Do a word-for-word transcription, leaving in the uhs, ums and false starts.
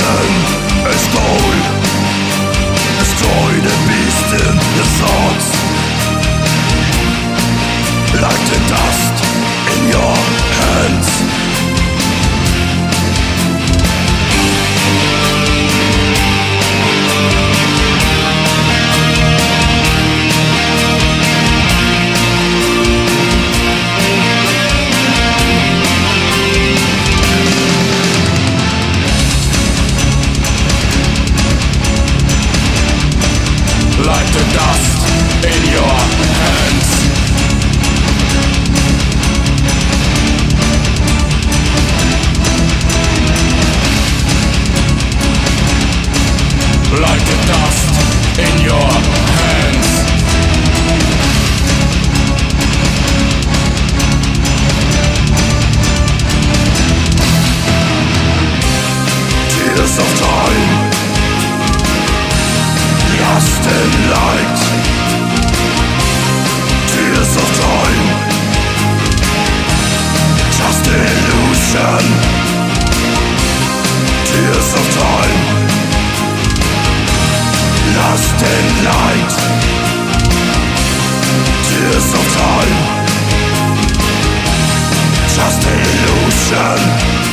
Heaven is cold. Destroy the beast in the thoughts, like the dust in your hands. Like the dust in your hands. Like the dust in your hands. Tears of time, lost in light. Tears of time, just an illusion. Tears of time, lost in light. Tears of time, just an illusion.